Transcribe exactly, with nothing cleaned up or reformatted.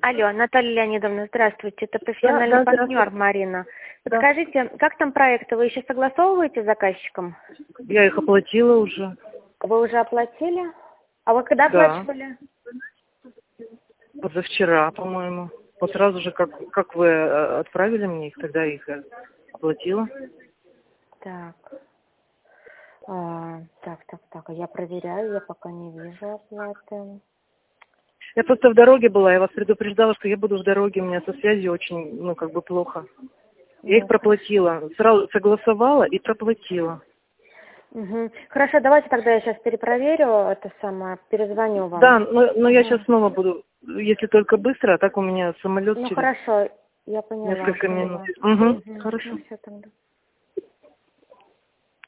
Алло, Наталья Леонидовна, здравствуйте. Это Да, профессиональный да, партнер здравствуйте. Марина. Да. Подскажите, как там проекты? Вы еще согласовываете с заказчиком? Я их оплатила уже. Вы уже оплатили? А вы когда Да. оплачивали? Позавчера, по-моему. Вот сразу же, как, как вы э, отправили мне их, тогда я их э, оплатила. Так. А, так, так, так. Я проверяю, я пока не вижу оплаты. Я просто в дороге была, я вас предупреждала, что я буду в дороге, у меня со связью очень, ну, как бы плохо. Я их Ну, проплатила. Сразу согласовала и проплатила. угу. Хорошо, давайте тогда я сейчас перепроверю это самое, перезвоню вам. Да, но, но я сейчас Угу. снова буду, если только быстро, а так у меня самолет Ну через хорошо, я поняла, несколько минут. поняла. Угу, Угу. Ну хорошо. все тогда.